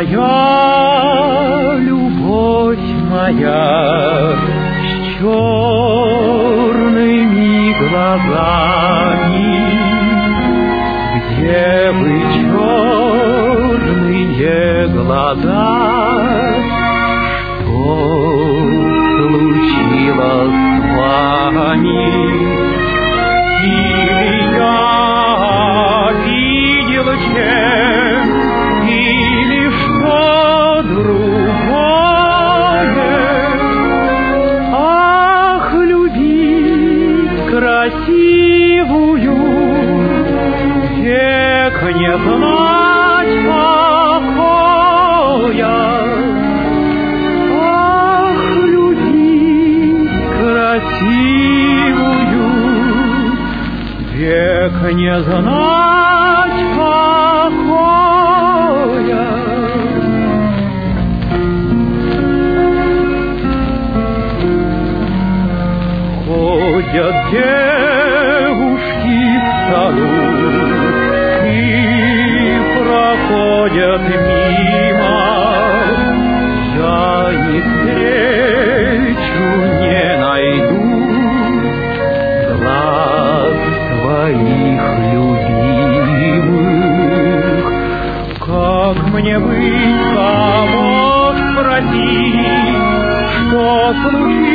моя, любовь моя, с черными глазами, где вы, черные глаза, что случилось с вами? Или я видел чем, или что другое? Ах, любить красивую, век не знать покоя. Ах, любить красивую, век не знать покоя. Ходят девушки в саду и проходят мимо. Я их встречу не найду, глаз твоих любимых. Как мне быть, кого спросить, что случилось